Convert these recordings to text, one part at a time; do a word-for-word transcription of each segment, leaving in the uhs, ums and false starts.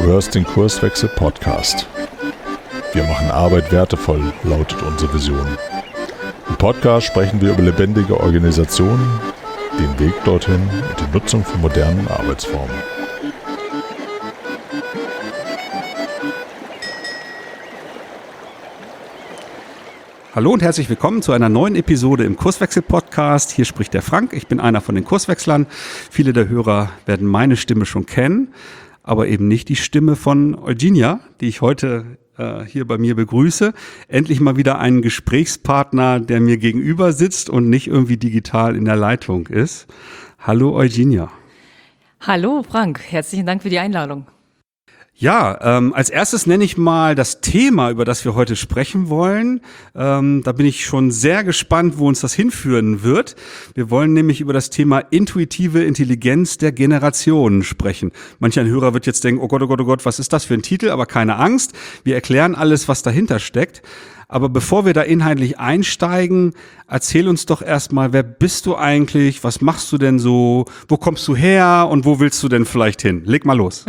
hörst den Kurswechsel Podcast. Wir machen Arbeit wertevoll, lautet unsere Vision. Im Podcast sprechen wir über lebendige Organisationen, den Weg dorthin und die Nutzung von modernen Arbeitsformen. Hallo und herzlich willkommen zu einer neuen Episode im Kurswechsel-Podcast. Hier spricht der Frank, ich bin einer von den Kurswechslern. Viele der Hörer werden meine Stimme schon kennen, aber eben nicht die Stimme von Eugenia, die ich heute äh, hier bei mir begrüße. Endlich mal wieder einen Gesprächspartner, der mir gegenüber sitzt und nicht irgendwie digital in der Leitung ist. Hallo Eugenia. Hallo Frank, herzlichen Dank für die Einladung. Ja, ähm, als erstes nenne ich mal das Thema, über das wir heute sprechen wollen. Ähm, da bin ich schon sehr gespannt, wo uns das hinführen wird. Wir wollen nämlich über das Thema intuitive Intelligenz der Generationen sprechen. Manch ein Hörer wird jetzt denken, oh Gott, oh Gott, oh Gott, was ist das für ein Titel? Aber keine Angst, wir erklären alles, was dahinter steckt. Aber bevor wir da inhaltlich einsteigen, erzähl uns doch erstmal, wer bist du eigentlich? Was machst du denn so? Wo kommst du her? Und wo willst du denn vielleicht hin? Leg mal los.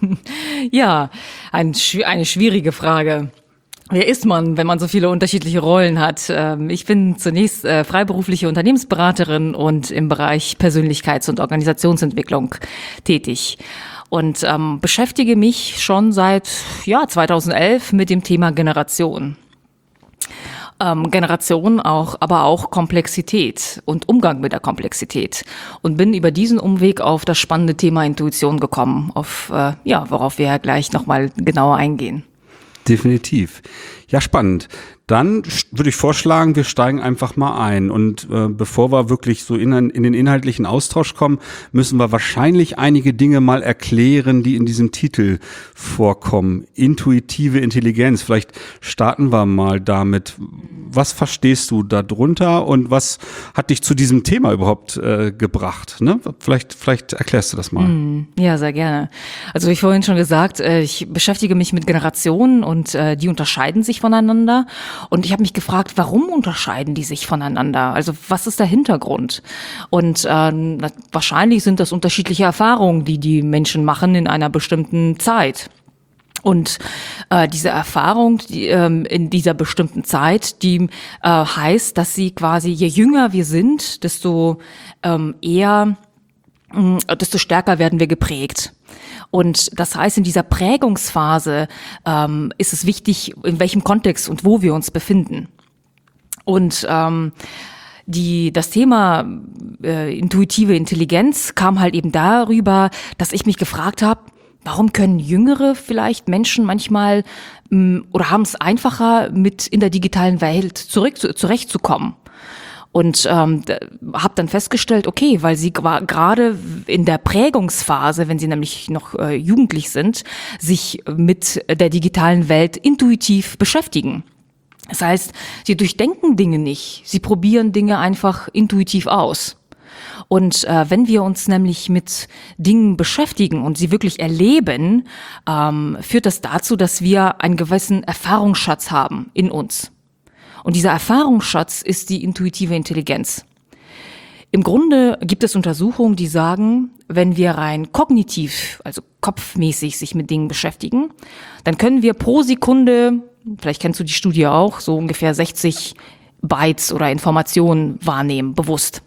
Ja, ein, eine schwierige Frage. Wer ist man, wenn man so viele unterschiedliche Rollen hat? Ich bin zunächst freiberufliche Unternehmensberaterin und im Bereich Persönlichkeits- und Organisationsentwicklung tätig. Und ähm, beschäftige mich schon seit ja, zweitausendelf mit dem Thema Generation. Ähm, Generation auch, aber auch Komplexität und Umgang mit der Komplexität und bin über diesen Umweg auf das spannende Thema Intuition gekommen, auf äh, ja, worauf wir ja gleich nochmal genauer eingehen. Definitiv. Ja, spannend. Dann würde ich vorschlagen, wir steigen einfach mal ein. Und äh, bevor wir wirklich so in, in den inhaltlichen Austausch kommen, müssen wir wahrscheinlich einige Dinge mal erklären, die in diesem Titel vorkommen. Intuitive Intelligenz. Vielleicht starten wir mal damit. Was verstehst du darunter und was hat dich zu diesem Thema überhaupt äh, gebracht? Ne? Vielleicht, vielleicht erklärst du das mal. Mm, ja, sehr gerne. Also wie vorhin schon gesagt, äh, ich beschäftige mich mit Generationen und äh, die unterscheiden sich voneinander. Und ich habe mich gefragt, warum unterscheiden die sich voneinander? Also was ist der Hintergrund? Und äh, wahrscheinlich sind das unterschiedliche Erfahrungen, die die Menschen machen in einer bestimmten Zeit. Und äh, diese Erfahrung die, ähm, in dieser bestimmten Zeit, die äh, heißt, dass sie quasi, je jünger wir sind, desto ähm, eher, äh, desto stärker werden wir geprägt. Und das heißt, in dieser Prägungsphase ähm, ist es wichtig, in welchem Kontext und wo wir uns befinden. Und ähm, die das Thema äh, intuitive Intelligenz kam halt eben darüber, dass ich mich gefragt habe, warum können jüngere vielleicht Menschen manchmal mh, oder haben es einfacher, mit in der digitalen Welt zurück zu, zurechtzukommen? Und ähm, habe dann festgestellt, okay, weil sie gerade in der Prägungsphase, wenn sie nämlich noch äh, jugendlich sind, sich mit der digitalen Welt intuitiv beschäftigen. Das heißt, sie durchdenken Dinge nicht, sie probieren Dinge einfach intuitiv aus. Und äh, wenn wir uns nämlich mit Dingen beschäftigen und sie wirklich erleben, ähm, führt das dazu, dass wir einen gewissen Erfahrungsschatz haben in uns. Und dieser Erfahrungsschatz ist die intuitive Intelligenz. Im Grunde gibt es Untersuchungen, die sagen, wenn wir rein kognitiv, also kopfmäßig sich mit Dingen beschäftigen, dann können wir pro Sekunde, vielleicht kennst du die Studie auch, so ungefähr sechzig Bytes oder Informationen wahrnehmen, bewusst.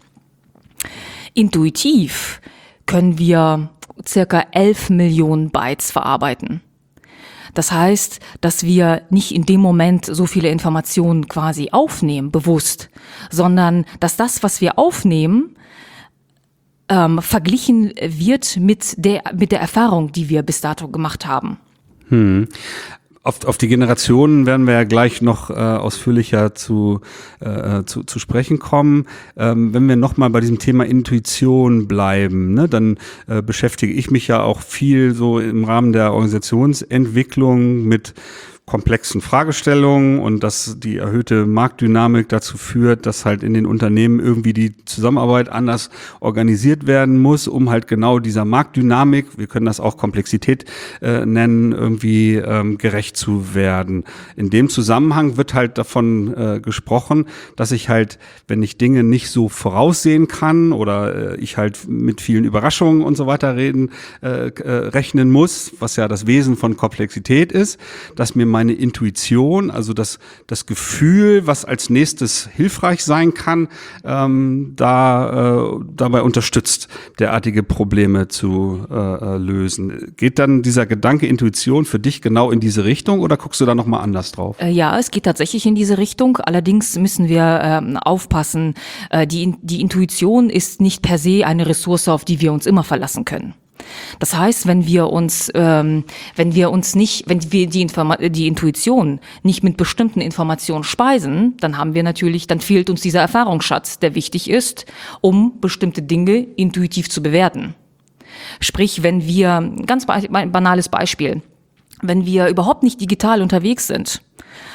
Intuitiv können wir circa elf Millionen Bytes verarbeiten. Das heißt, dass wir nicht in dem Moment so viele Informationen quasi aufnehmen, bewusst, sondern dass das, was wir aufnehmen, ähm, verglichen wird mit der, mit der Erfahrung, die wir bis dato gemacht haben. Hm. Auf, auf die Generationen werden wir ja gleich noch äh, ausführlicher zu, äh, zu, zu sprechen kommen. Ähm, wenn wir nochmal bei diesem Thema Intuition bleiben, ne, dann äh, beschäftige ich mich ja auch viel so im Rahmen der Organisationsentwicklung mit komplexen Fragestellungen und dass die erhöhte Marktdynamik dazu führt, dass halt in den Unternehmen irgendwie die Zusammenarbeit anders organisiert werden muss, um halt genau dieser Marktdynamik, wir können das auch Komplexität äh, nennen, irgendwie ähm, gerecht zu werden. In dem Zusammenhang wird halt davon äh, gesprochen, dass ich halt, wenn ich Dinge nicht so voraussehen kann oder äh, ich halt mit vielen Überraschungen und so weiter reden, äh, äh, rechnen muss, was ja das Wesen von Komplexität ist, dass mir meine Intuition, also das, das Gefühl, was als nächstes hilfreich sein kann, ähm, da äh, dabei unterstützt, derartige Probleme zu äh, lösen. Geht dann dieser Gedanke Intuition für dich genau in diese Richtung oder guckst du da nochmal anders drauf? Äh, ja, es geht tatsächlich in diese Richtung. Allerdings müssen wir ähm, aufpassen. Äh, die, die Intuition ist nicht per se eine Ressource, auf die wir uns immer verlassen können. Das heißt, wenn wir uns, ähm, wenn wir uns nicht, wenn wir die, Informa- die Intuition nicht mit bestimmten Informationen speisen, dann haben wir natürlich, dann fehlt uns dieser Erfahrungsschatz, der wichtig ist, um bestimmte Dinge intuitiv zu bewerten. Sprich, wenn wir, ganz ein banales Beispiel, wenn wir überhaupt nicht digital unterwegs sind,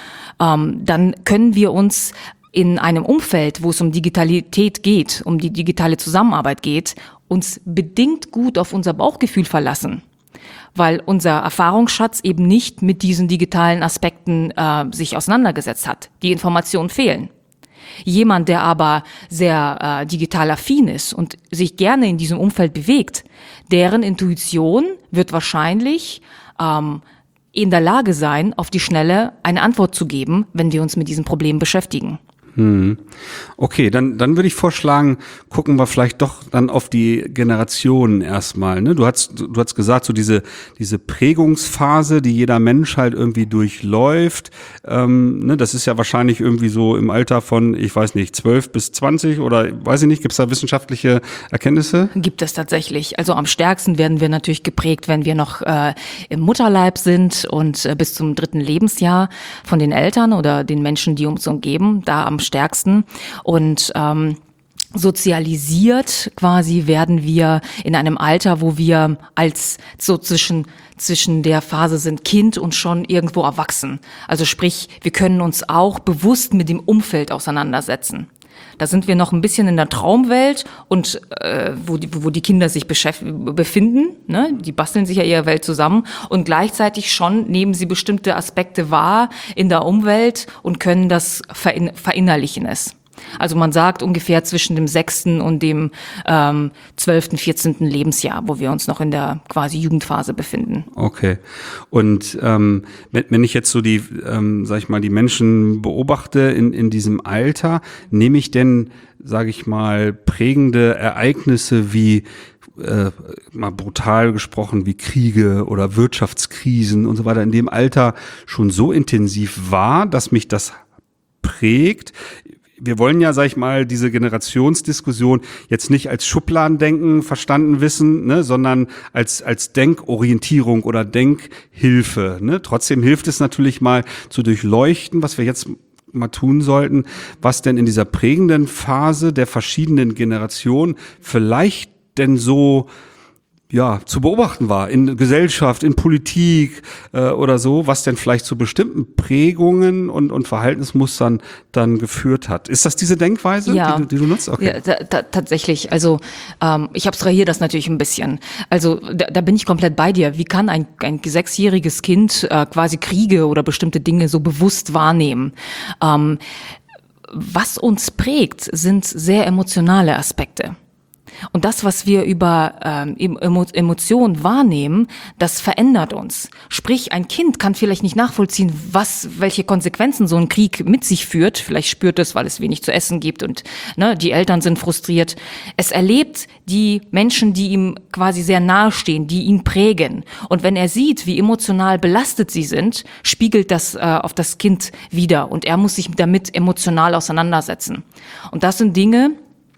ähm, dann können wir uns in einem Umfeld, wo es um Digitalität geht, um die digitale Zusammenarbeit geht, uns bedingt gut auf unser Bauchgefühl verlassen, weil unser Erfahrungsschatz eben nicht mit diesen digitalen Aspekten äh, sich auseinandergesetzt hat. Die Informationen fehlen. Jemand, der aber sehr äh, digital affin ist und sich gerne in diesem Umfeld bewegt, deren Intuition wird wahrscheinlich ähm, in der Lage sein, auf die Schnelle eine Antwort zu geben, wenn wir uns mit diesem Problem beschäftigen. Hm. Okay, dann dann würde ich vorschlagen, gucken wir vielleicht doch dann auf die Generationen erstmal. Ne? Du hast du hast gesagt, so diese diese Prägungsphase, die jeder Mensch halt irgendwie durchläuft. Ähm, ne? Das ist ja wahrscheinlich irgendwie so im Alter von, ich weiß nicht, zwölf bis zwanzig oder weiß ich nicht. Gibt es da wissenschaftliche Erkenntnisse? Gibt es tatsächlich. Also am stärksten werden wir natürlich geprägt, wenn wir noch äh, im Mutterleib sind und äh, bis zum dritten Lebensjahr von den Eltern oder den Menschen, die uns umgeben, da am stärksten. Und ähm, sozialisiert quasi werden wir in einem Alter, wo wir als so zwischen zwischen der Phase sind Kind und schon irgendwo erwachsen. Also sprich, wir können uns auch bewusst mit dem Umfeld auseinandersetzen. Da sind wir noch ein bisschen in der Traumwelt und äh, wo, die, wo die Kinder sich beschäft- befinden. Ne? Die basteln sich ja ihre Welt zusammen und gleichzeitig schon nehmen sie bestimmte Aspekte wahr in der Umwelt und können das verin- verinnerlichen es. Also man sagt ungefähr zwischen dem sechsten und dem ähm, zwölften, vierzehnten Lebensjahr, wo wir uns noch in der quasi Jugendphase befinden. Okay. Und ähm, wenn, wenn ich jetzt so die, ähm, sag ich mal, die Menschen beobachte in in diesem Alter, nehme ich denn, sage ich mal, prägende Ereignisse wie äh, mal brutal gesprochen wie Kriege oder Wirtschaftskrisen und so weiter in dem Alter schon so intensiv wahr, dass mich das prägt? Wir wollen ja, sag ich mal, diese Generationsdiskussion jetzt nicht als Schubladendenken verstanden wissen, ne, sondern als als Denkorientierung oder Denkhilfe. Ne? Trotzdem hilft es natürlich mal zu durchleuchten, was wir jetzt mal tun sollten, was denn in dieser prägenden Phase der verschiedenen Generationen vielleicht denn so ja zu beobachten war in Gesellschaft, in Politik äh, oder so, was denn vielleicht zu bestimmten Prägungen und und Verhaltensmustern dann geführt hat. Ist das diese Denkweise, ja. die, du, die du nutzt? Okay. Ja, ta- ta- tatsächlich. Also ähm, ich abstrahiere das natürlich ein bisschen. Also da, da bin ich komplett bei dir. Wie kann ein, ein sechsjähriges Kind äh, quasi Kriege oder bestimmte Dinge so bewusst wahrnehmen? Ähm, was uns prägt, sind sehr emotionale Aspekte. Und das, was wir über ähm, Emo- Emotionen wahrnehmen, das verändert uns. Sprich, ein Kind kann vielleicht nicht nachvollziehen, was, welche Konsequenzen so ein Krieg mit sich führt. Vielleicht spürt es, weil es wenig zu essen gibt und ne, die Eltern sind frustriert. Es erlebt die Menschen, die ihm quasi sehr nahe stehen, die ihn prägen. Und wenn er sieht, wie emotional belastet sie sind, spiegelt das äh, auf das Kind wider. Und er muss sich damit emotional auseinandersetzen. Und das sind Dinge,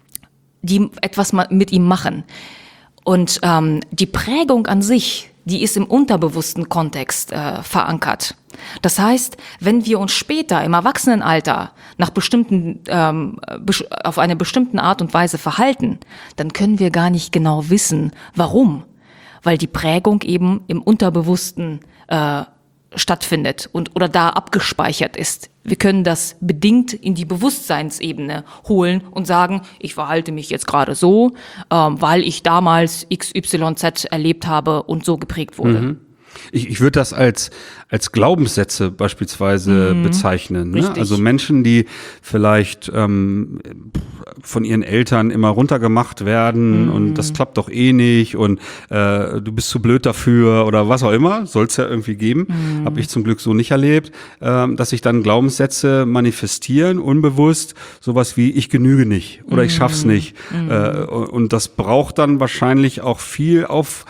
die etwas mit ihm machen. Und ähm, die Prägung an sich, die ist im unterbewussten Kontext äh, verankert. Das heißt, wenn wir uns später im Erwachsenenalter nach bestimmten, ähm, auf eine bestimmte Art und Weise verhalten, dann können wir gar nicht genau wissen, warum. Weil die Prägung eben im Unterbewussten äh, stattfindet und oder da abgespeichert ist. Wir können das bedingt in die Bewusstseinsebene holen und sagen, ich verhalte mich jetzt gerade so, ähm, weil ich damals X Y Z erlebt habe und so geprägt wurde. Mhm. Ich, ich würde das als als Glaubenssätze beispielsweise mhm. bezeichnen. Ne? Also Menschen, die vielleicht ähm, von ihren Eltern immer runtergemacht werden mhm. und das klappt doch eh nicht und äh, du bist zu blöd dafür oder was auch immer, soll es ja irgendwie geben. Mhm. Habe ich zum Glück so nicht erlebt, ähm, dass sich dann Glaubenssätze manifestieren, unbewusst, sowas wie ich genüge nicht oder mhm. ich schaff's nicht. Mhm. Äh, und das braucht dann wahrscheinlich auch viel auf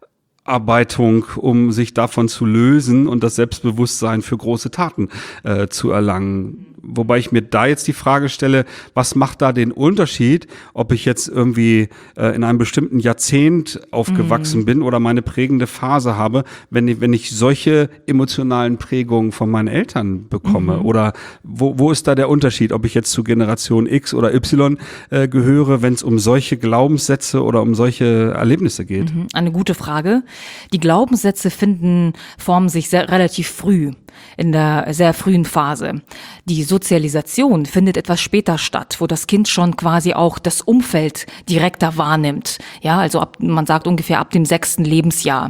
Arbeitung, um sich davon zu lösen und das Selbstbewusstsein für große Taten äh, zu erlangen. Wobei ich mir da jetzt die Frage stelle, was macht da den Unterschied, ob ich jetzt irgendwie äh, in einem bestimmten Jahrzehnt aufgewachsen mhm. bin oder meine prägende Phase habe, wenn ich, wenn ich solche emotionalen Prägungen von meinen Eltern bekomme? Mhm. Oder wo, wo ist da der Unterschied, ob ich jetzt zu Generation X oder Y äh, gehöre, wenn es um solche Glaubenssätze oder um solche Erlebnisse geht? Mhm. Eine gute Frage. Die Glaubenssätze finden, formen sich sehr, relativ früh, in der sehr frühen Phase. Die Sozialisation findet etwas später statt, wo das Kind schon quasi auch das Umfeld direkter wahrnimmt. Ja, also ab, man sagt ungefähr ab dem sechsten Lebensjahr.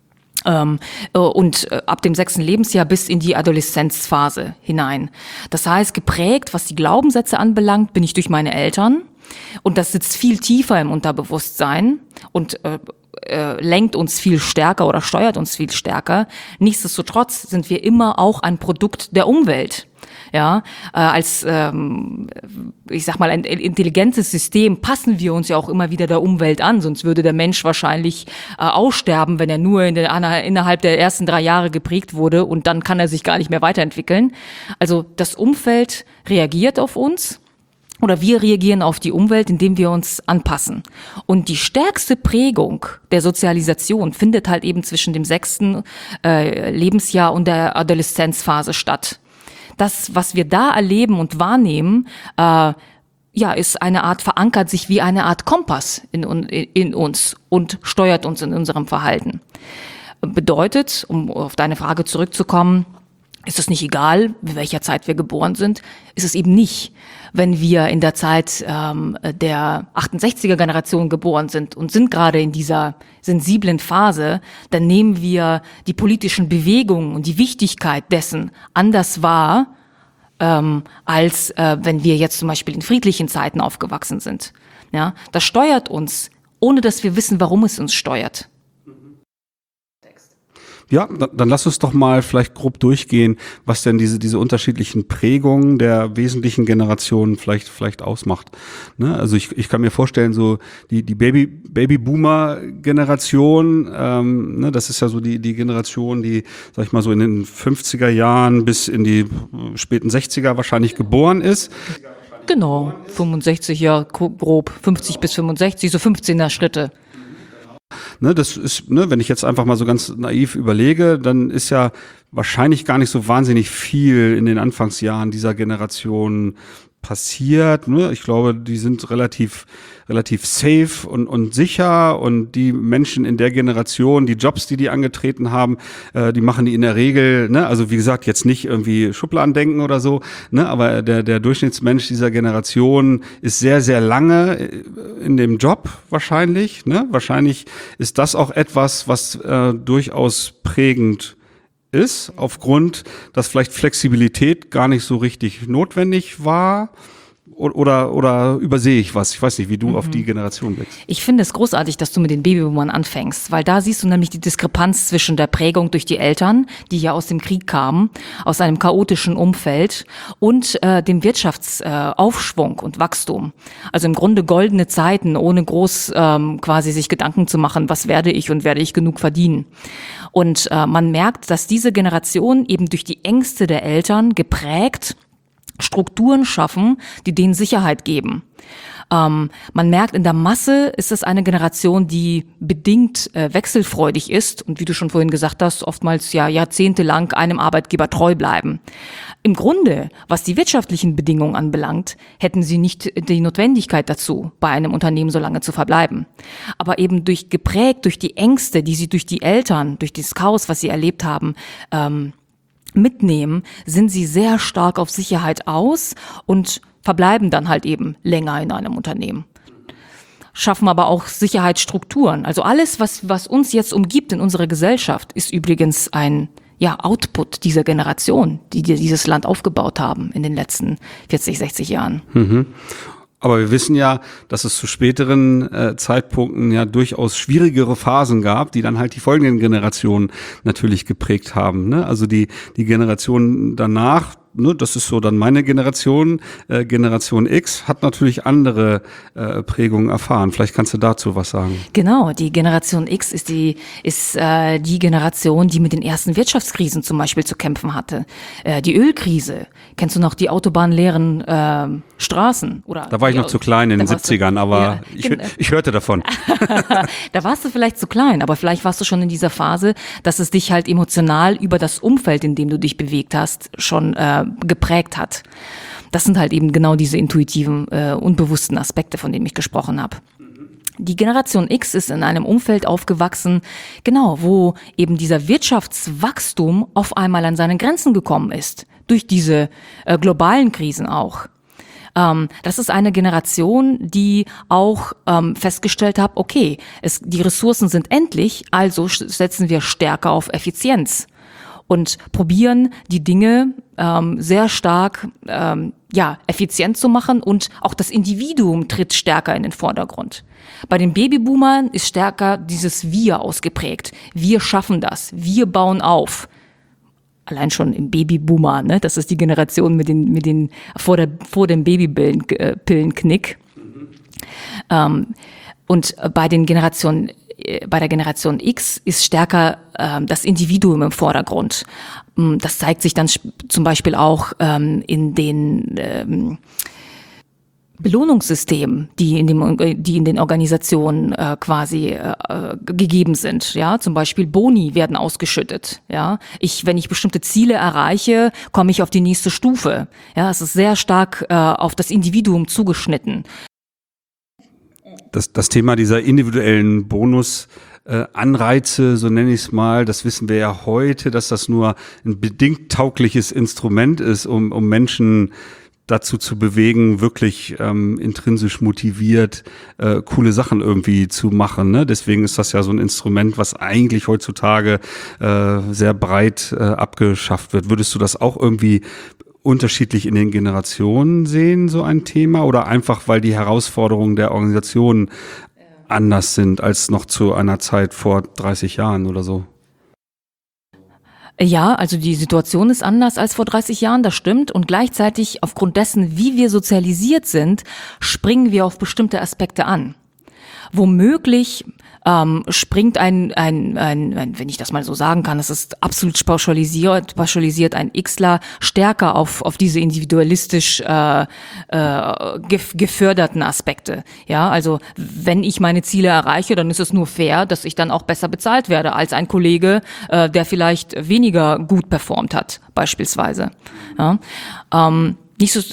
Ähm, und ab dem sechsten Lebensjahr bis in die Adoleszenzphase hinein. Das heißt, geprägt, was die Glaubenssätze anbelangt, bin ich durch meine Eltern. Und das sitzt viel tiefer im Unterbewusstsein und äh, äh, lenkt uns viel stärker oder steuert uns viel stärker. Nichtsdestotrotz sind wir immer auch ein Produkt der Umwelt. Ja, äh, als ähm, ich sag mal ein intelligentes System passen wir uns ja auch immer wieder der Umwelt an, sonst würde der Mensch wahrscheinlich äh, aussterben, wenn er nur in der, innerhalb der ersten drei Jahre geprägt wurde und dann kann er sich gar nicht mehr weiterentwickeln. Also das Umfeld reagiert auf uns. Oder wir reagieren auf die Umwelt, indem wir uns anpassen. Und die stärkste Prägung der Sozialisation findet halt eben zwischen dem sechsten äh, Lebensjahr und der Adoleszenzphase statt. Das, was wir da erleben und wahrnehmen, äh, ja, ist eine Art, verankert sich wie eine Art Kompass in, in uns und steuert uns in unserem Verhalten. Bedeutet, um auf deine Frage zurückzukommen, ist es nicht egal, in welcher Zeit wir geboren sind? Ist es eben nicht. Wenn wir in der Zeit ähm, der achtundsechziger Generation geboren sind und sind gerade in dieser sensiblen Phase, dann nehmen wir die politischen Bewegungen und die Wichtigkeit dessen anders wahr, ähm, als äh, wenn wir jetzt zum Beispiel in friedlichen Zeiten aufgewachsen sind. Ja, das steuert uns, ohne dass wir wissen, warum es uns steuert. Ja, dann, dann lass uns doch mal vielleicht grob durchgehen, was denn diese diese unterschiedlichen Prägungen der wesentlichen Generationen vielleicht vielleicht ausmacht. Ne? Also ich ich kann mir vorstellen, so die die Baby Babyboomer-Generation, ähm, ne, das ist ja so die die Generation, die, sag ich mal, so in den fünfziger Jahren bis in die späten sechziger wahrscheinlich geboren ist. Genau, fünfundsechzig, ja, grob, fünfzig bis fünfundsechzig, so fünfzehner Schritte. Ne, das ist, ne, wenn ich jetzt einfach mal so ganz naiv überlege, dann ist ja wahrscheinlich gar nicht so wahnsinnig viel in den Anfangsjahren dieser Generation passiert. Ne? Ich glaube, die sind relativ relativ safe und und sicher und die Menschen in der Generation, die Jobs, die die angetreten haben, äh, die machen die in der Regel, ne, also wie gesagt, jetzt nicht irgendwie Schubladendenken oder so, ne, aber der der Durchschnittsmensch dieser Generation ist sehr sehr lange in dem Job wahrscheinlich, ne? Wahrscheinlich ist das auch etwas, was äh, durchaus prägend ist, aufgrund, dass vielleicht Flexibilität gar nicht so richtig notwendig war. Oder, oder übersehe ich was? Ich weiß nicht, wie du mhm. auf die Generation blickst. Ich finde es großartig, dass du mit den Babyboomern anfängst, weil da siehst du nämlich die Diskrepanz zwischen der Prägung durch die Eltern, die ja aus dem Krieg kamen, aus einem chaotischen Umfeld, und äh, dem Wirtschaftsaufschwung äh, und Wachstum. Also im Grunde goldene Zeiten, ohne groß ähm, quasi sich Gedanken zu machen, was werde ich und werde ich genug verdienen. Und äh, man merkt, dass diese Generation eben durch die Ängste der Eltern geprägt Strukturen schaffen, die denen Sicherheit geben. Ähm, man merkt, in der Masse ist es eine Generation, die bedingt äh, wechselfreudig ist und wie du schon vorhin gesagt hast, oftmals ja jahrzehntelang einem Arbeitgeber treu bleiben. Im Grunde, was die wirtschaftlichen Bedingungen anbelangt, hätten sie nicht die Notwendigkeit dazu, bei einem Unternehmen so lange zu verbleiben. Aber eben durch geprägt durch die Ängste, die sie durch die Eltern, durch dieses Chaos, was sie erlebt haben, ähm, mitnehmen, sind sie sehr stark auf Sicherheit aus und verbleiben dann halt eben länger in einem Unternehmen. Schaffen aber auch Sicherheitsstrukturen. Also alles, was, was uns jetzt umgibt in unserer Gesellschaft, ist übrigens ein ja, Output dieser Generation, die dieses Land aufgebaut haben in den letzten vierzig, sechzig Jahren. Mhm. Aber wir wissen ja, dass es zu späteren äh, Zeitpunkten ja durchaus schwierigere Phasen gab, die dann halt die folgenden Generationen natürlich geprägt haben. Ne? Also die die Generation danach, ne, das ist so dann meine Generation, äh, Generation X, hat natürlich andere äh, Prägungen erfahren. Vielleicht kannst du dazu was sagen. Genau, die Generation X ist die ist äh, die Generation, die mit den ersten Wirtschaftskrisen zum Beispiel zu kämpfen hatte. Äh, die Ölkrise. Kennst du noch die autobahnleeren äh, Straßen? Oder da war ich noch zu klein in den siebzigern, aber ja, ich, ich hörte davon. Da warst du vielleicht zu klein, aber vielleicht warst du schon in dieser Phase, dass es dich halt emotional über das Umfeld, in dem du dich bewegt hast, schon äh, geprägt hat. Das sind halt eben genau diese intuitiven, äh, unbewussten Aspekte, von denen ich gesprochen habe. Die Generation X ist in einem Umfeld aufgewachsen, genau, wo eben dieser Wirtschaftswachstum auf einmal an seine Grenzen gekommen ist. Durch diese äh, globalen Krisen auch. Ähm, das ist eine Generation, die auch ähm, festgestellt hat, okay, es, die Ressourcen sind endlich, also setzen wir stärker auf Effizienz und probieren die Dinge ähm, sehr stark ähm, ja, effizient zu machen, und auch das Individuum tritt stärker in den Vordergrund. Bei den Babyboomern ist stärker dieses Wir ausgeprägt. Wir schaffen das, wir bauen auf. Allein schon im Babyboomer, ne? Das ist die Generation mit den, mit den vor der vor dem Babypillenknick. Mhm. Ähm, und bei den Generationen, bei der Generation X ist stärker ähm, das Individuum im Vordergrund. Das zeigt sich dann zum Beispiel auch ähm, in den ähm, Belohnungssystemen, die in dem, die in den Organisationen äh, quasi äh, gegeben sind. Ja, zum Beispiel Boni werden ausgeschüttet. Ja, ich, wenn ich bestimmte Ziele erreiche, komme ich auf die nächste Stufe. Ja, es ist sehr stark äh, auf das Individuum zugeschnitten. Das, das Thema dieser individuellen Bonus Äh, Anreize, so nenne ich es mal, das wissen wir ja heute, dass das nur ein bedingt taugliches Instrument ist, um, um Menschen dazu zu bewegen, wirklich ähm, intrinsisch motiviert äh, coole Sachen irgendwie zu machen. Ne? Deswegen ist das ja so ein Instrument, was eigentlich heutzutage äh, sehr breit äh, abgeschafft wird. Würdest du das auch irgendwie unterschiedlich in den Generationen sehen, so ein Thema? Oder einfach, weil die Herausforderungen der Organisationen anders sind als noch zu einer Zeit vor dreißig Jahren oder so? Ja, also die Situation ist anders als vor dreißig Jahren, das stimmt. Und gleichzeitig, aufgrund dessen, wie wir sozialisiert sind, springen wir auf bestimmte Aspekte an. Womöglich ähm, springt ein, ein, ein, ein, wenn ich das mal so sagen kann, es ist absolut pauschalisiert, pauschalisiert ein Xler stärker auf auf diese individualistisch äh, äh, geförderten Aspekte. Ja, also wenn ich meine Ziele erreiche, dann ist es nur fair, dass ich dann auch besser bezahlt werde als ein Kollege, äh, der vielleicht weniger gut performt hat, beispielsweise. Ja, ähm, nicht so,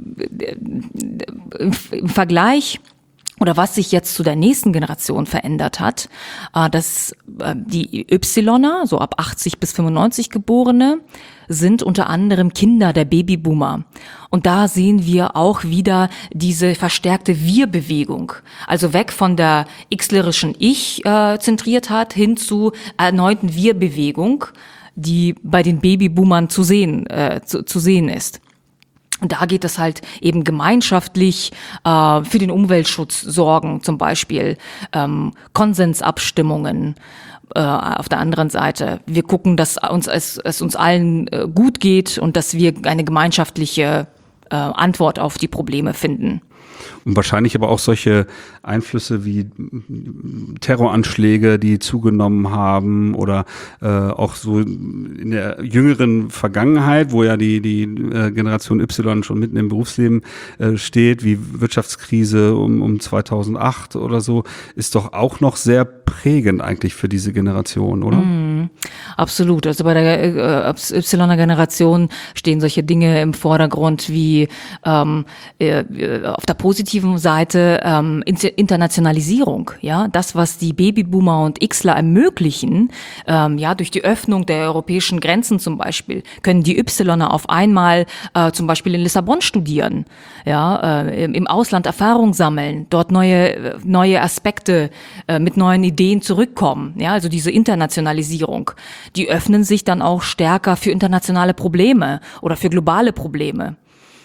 im, im Vergleich. Oder was sich jetzt zu der nächsten Generation verändert hat, dass die Ypsiloner, so ab achtzig bis fünfundneunzig Geborene, sind unter anderem Kinder der Babyboomer. Und da sehen wir auch wieder diese verstärkte Wir-Bewegung. Also weg von der xlerischen Ich-Zentriertheit hin zu erneuten Wir-Bewegung, die bei den Babyboomern zu sehen, äh, zu, zu sehen ist. Und da geht es halt eben gemeinschaftlich äh, für den Umweltschutz sorgen, zum Beispiel ähm, Konsensabstimmungen. Äh, auf der anderen Seite, wir gucken, dass uns es, es uns allen äh, gut geht und dass wir eine gemeinschaftliche äh, Antwort auf die Probleme finden. Und wahrscheinlich aber auch solche Einflüsse wie Terroranschläge, die zugenommen haben, oder äh, auch so in der jüngeren Vergangenheit, wo ja die die äh, Generation Y schon mitten im Berufsleben äh, steht, wie Wirtschaftskrise um um zweitausendacht oder so, ist doch auch noch sehr prägend eigentlich für diese Generation, oder? Mm. Absolut. Also bei der äh, Y-Generation stehen solche Dinge im Vordergrund wie ähm, äh, auf der positiven Seite ähm, Internationalisierung. Ja, das, was die Babyboomer und Xler ermöglichen, ähm, ja, durch die Öffnung der europäischen Grenzen zum Beispiel, können die Ypsiloner auf einmal äh, zum Beispiel in Lissabon studieren, ja, äh, im, im Ausland Erfahrung sammeln, dort neue neue Aspekte äh, mit neuen Ideen zurückkommen. Ja, also diese Internationalisierung. Die öffnen sich dann auch stärker für internationale Probleme oder für globale Probleme.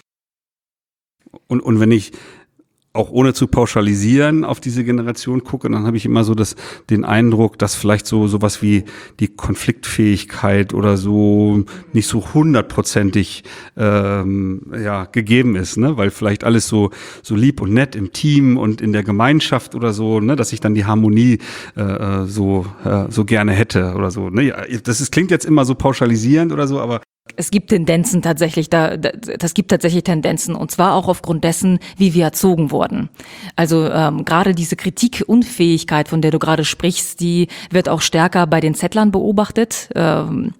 Und, und wenn ich auch ohne zu pauschalisieren auf diese Generation gucke, dann habe ich immer so das, den Eindruck, dass vielleicht so sowas wie die Konfliktfähigkeit oder so nicht so hundertprozentig ähm, ja gegeben ist, ne, weil vielleicht alles so so lieb und nett im Team und in der Gemeinschaft oder so, ne, dass ich dann die Harmonie äh, so äh, so gerne hätte oder so. Ne, ja, das ist, klingt jetzt immer so pauschalisierend oder so, aber es gibt Tendenzen tatsächlich, da, das gibt tatsächlich Tendenzen und zwar auch aufgrund dessen, wie wir erzogen wurden. Also ähm, gerade diese Kritikunfähigkeit, von der du gerade sprichst, die wird auch stärker bei den Zettlern beobachtet. Ähm,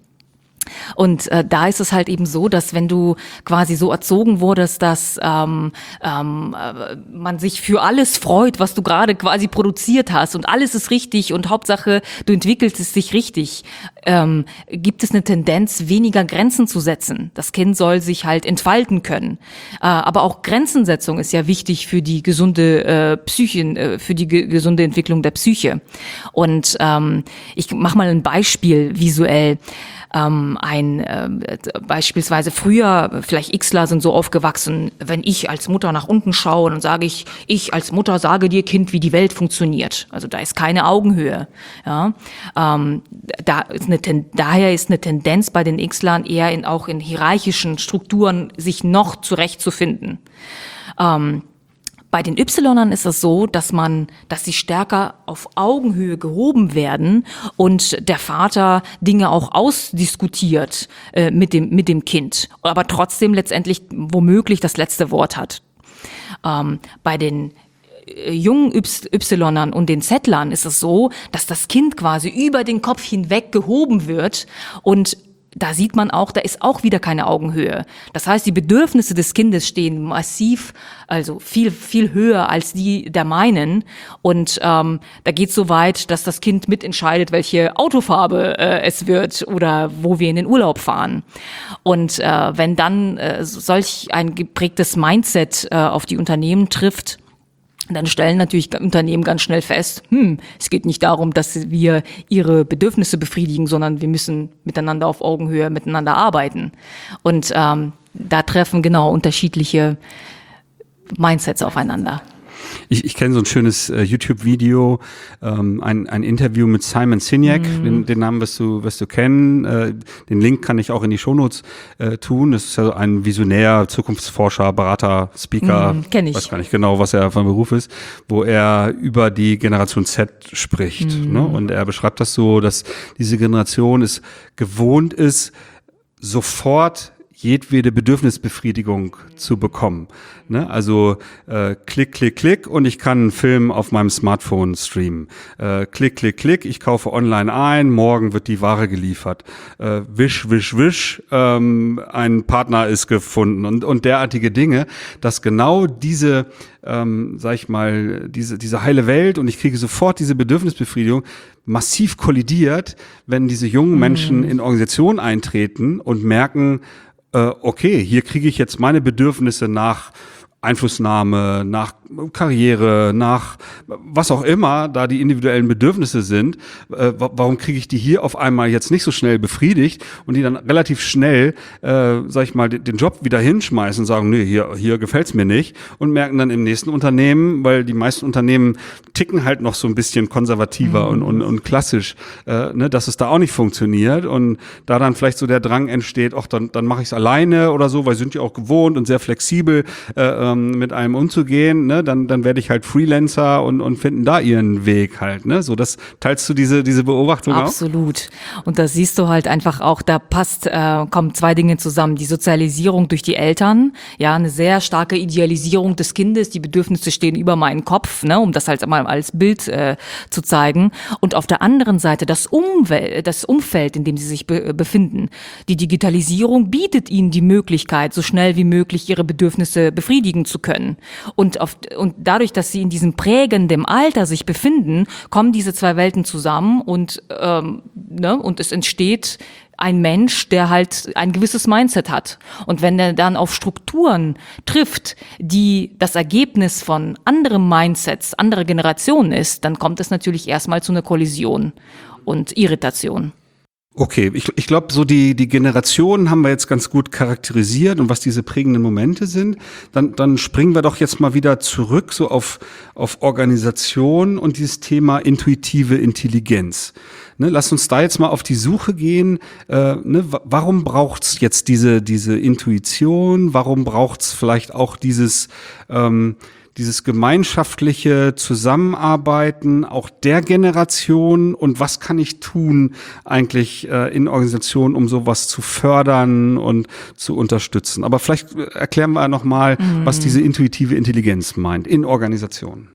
Und äh, da ist es halt eben so, dass wenn du quasi so erzogen wurdest, dass ähm, ähm, äh, man sich für alles freut, was du gerade quasi produziert hast und alles ist richtig und Hauptsache, du entwickelst es dich richtig, ähm, gibt es eine Tendenz, weniger Grenzen zu setzen. Das Kind soll sich halt entfalten können. Äh, aber auch Grenzensetzung ist ja wichtig für die gesunde äh, Psyche, äh, für die ge- gesunde Entwicklung der Psyche. Und ähm, ich mache mal ein Beispiel visuell. Ähm, ein äh, beispielsweise früher, vielleicht Xler sind so aufgewachsen, wenn ich als Mutter nach unten schaue, dann sage ich, ich als Mutter sage dir, Kind, wie die Welt funktioniert. Also da ist keine Augenhöhe. Ja, ähm, da ist eine Ten- daher ist eine Tendenz bei den Xlern eher in, auch in hierarchischen Strukturen sich noch zurechtzufinden. Ähm, Bei den Ypsilonern ist es so, dass man, dass sie stärker auf Augenhöhe gehoben werden und der Vater Dinge auch ausdiskutiert äh, mit dem mit dem Kind, aber trotzdem letztendlich womöglich das letzte Wort hat. Ähm, bei den äh, jungen Ypsilonern und den Zettlern ist es so, dass das Kind quasi über den Kopf hinweg gehoben wird und da sieht man auch, da ist auch wieder keine Augenhöhe. Das heißt, die Bedürfnisse des Kindes stehen massiv, also viel, viel höher als die der meinen. Und ähm, da geht es so weit, dass das Kind mitentscheidet, welche Autofarbe äh, es wird oder wo wir in den Urlaub fahren. Und äh, wenn dann äh, solch ein geprägtes Mindset äh, auf die Unternehmen trifft, dann stellen natürlich Unternehmen ganz schnell fest, hm, es geht nicht darum, dass wir ihre Bedürfnisse befriedigen, sondern wir müssen miteinander auf Augenhöhe miteinander arbeiten. Und ähm, da treffen genau unterschiedliche Mindsets aufeinander. Ich, ich kenne so ein schönes äh, YouTube-Video, ähm, ein, ein Interview mit Simon Sinek, mm. den, den Namen wirst du, wirst du kennen. Äh, den Link kann ich auch in die Shownotes äh, tun. Das ist ja ein Visionär, Zukunftsforscher, Berater, Speaker. Mm, kenn ich. Weiß gar nicht genau, was er von Beruf ist, wo er über die Generation Z spricht. Mm. Ne? Und er beschreibt das so, dass diese Generation es gewohnt ist, sofort jedwede Bedürfnisbefriedigung zu bekommen. Ne? Also äh, klick, klick, klick und ich kann einen Film auf meinem Smartphone streamen. Äh, klick, klick, klick, ich kaufe online ein, morgen wird die Ware geliefert. Äh, wisch, wisch, wisch, ähm, ein Partner ist gefunden und, und derartige Dinge, dass genau diese, ähm, sag ich mal, diese, diese heile Welt und ich kriege sofort diese Bedürfnisbefriedigung massiv kollidiert, wenn diese jungen Menschen in Organisationen eintreten und merken, okay, hier kriege ich jetzt meine Bedürfnisse nach Einflussnahme, nach Karriere, nach was auch immer da die individuellen Bedürfnisse sind, äh, warum kriege ich die hier auf einmal jetzt nicht so schnell befriedigt und die dann relativ schnell, äh, sag ich mal, den, den Job wieder hinschmeißen und sagen, nee, hier, hier gefällt's mir nicht und merken dann im nächsten Unternehmen, weil die meisten Unternehmen ticken halt noch so ein bisschen konservativer mhm. und, und, und klassisch, äh, ne, dass es da auch nicht funktioniert und da dann vielleicht so der Drang entsteht, ach, dann, dann mache ich es alleine oder so, weil sind ja auch gewohnt und sehr flexibel, äh, mit einem umzugehen, ne? ne, dann dann werde ich halt Freelancer und und finden da ihren Weg halt, ne? So, das teilst du diese diese Beobachtung auch? Absolut. Und da siehst du halt einfach auch, da passt, äh, kommen zwei Dinge zusammen. Die Sozialisierung durch die Eltern, ja, eine sehr starke Idealisierung des Kindes, die Bedürfnisse stehen über meinen Kopf, ne, um das halt mal als Bild äh, zu zeigen. Und auf der anderen Seite das Umwelt, das Umfeld, in dem sie sich be- befinden. Die Digitalisierung bietet ihnen die Möglichkeit, so schnell wie möglich ihre Bedürfnisse befriedigen zu können. Und, auf, und dadurch, dass sie in diesem prägenden Alter sich befinden, kommen diese zwei Welten zusammen und, ähm, ne, und es entsteht ein Mensch, der halt ein gewisses Mindset hat. Und wenn er dann auf Strukturen trifft, die das Ergebnis von anderen Mindsets, anderer Generationen ist, dann kommt es natürlich erstmal zu einer Kollision und Irritation. Okay, ich, ich glaube, so die, die Generationen haben wir jetzt ganz gut charakterisiert und was diese prägenden Momente sind. Dann, dann springen wir doch jetzt mal wieder zurück so auf, auf Organisation und dieses Thema intuitive Intelligenz. Ne, lass uns da jetzt mal auf die Suche gehen. Äh, ne, warum braucht's jetzt diese, diese Intuition? Warum braucht's vielleicht auch dieses, ähm, dieses gemeinschaftliche Zusammenarbeiten auch der Generation und was kann ich tun eigentlich äh, in Organisationen, um sowas zu fördern und zu unterstützen. Aber vielleicht erklären wir nochmal, mhm. was diese intuitive Intelligenz meint in Organisationen.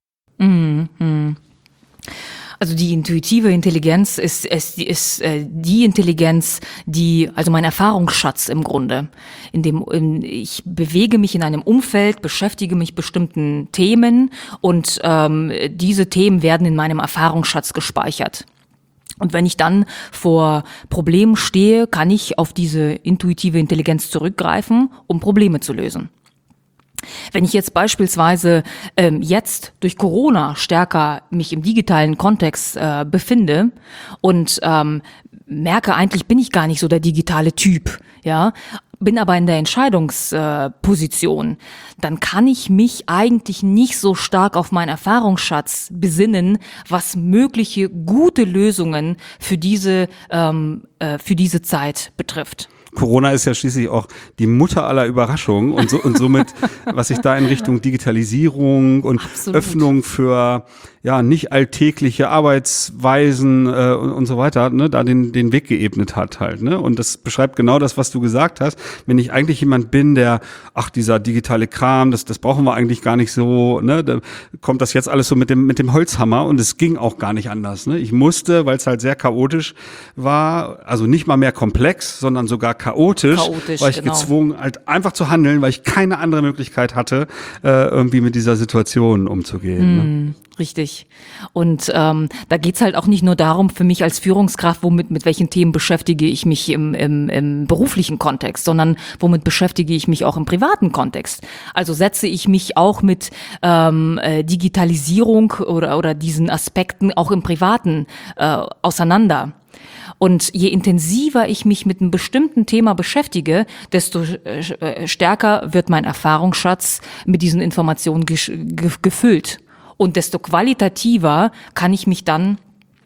Mhm. Also die intuitive Intelligenz ist, ist, ist äh, die Intelligenz, die, also mein Erfahrungsschatz im Grunde, in dem in, ich bewege mich in einem Umfeld, beschäftige mich bestimmten Themen und ähm, diese Themen werden in meinem Erfahrungsschatz gespeichert. Und wenn ich dann vor Problemen stehe, kann ich auf diese intuitive Intelligenz zurückgreifen, um Probleme zu lösen. Wenn ich jetzt beispielsweise ähm, jetzt durch Corona stärker mich im digitalen Kontext äh, befinde und ähm, merke, eigentlich bin ich gar nicht so der digitale Typ, ja, bin aber in der Entscheidungsposition, äh, dann kann ich mich eigentlich nicht so stark auf meinen Erfahrungsschatz besinnen, was mögliche gute Lösungen für diese ähm, äh, für diese Zeit betrifft. Corona ist ja schließlich auch die Mutter aller Überraschungen und so und somit, was sich da in Richtung Digitalisierung und Absolut. Öffnung für ja nicht alltägliche Arbeitsweisen äh, und, und so weiter, ne, da den den Weg geebnet hat halt, ne? Und das beschreibt genau das, was du gesagt hast. Wenn ich eigentlich jemand bin, der ach dieser digitale Kram, das das brauchen wir eigentlich gar nicht so, ne? Da kommt das jetzt alles so mit dem mit dem Holzhammer und es ging auch gar nicht anders, ne? Ich musste, weil es halt sehr chaotisch war, also nicht mal mehr komplex, sondern sogar chaotisch, chaotisch war ich genau. gezwungen, halt einfach zu handeln, weil ich keine andere Möglichkeit hatte, äh, irgendwie mit dieser Situation umzugehen. Mm, ne? Richtig. Und ähm, da geht's halt auch nicht nur darum, für mich als Führungskraft, womit mit welchen Themen beschäftige ich mich im, im, im beruflichen Kontext, sondern womit beschäftige ich mich auch im privaten Kontext. Also setze ich mich auch mit ähm, äh, Digitalisierung oder, oder diesen Aspekten auch im Privaten äh, auseinander. Und je intensiver ich mich mit einem bestimmten Thema beschäftige, desto stärker wird mein Erfahrungsschatz mit diesen Informationen gefüllt. Und desto qualitativer kann ich mich dann,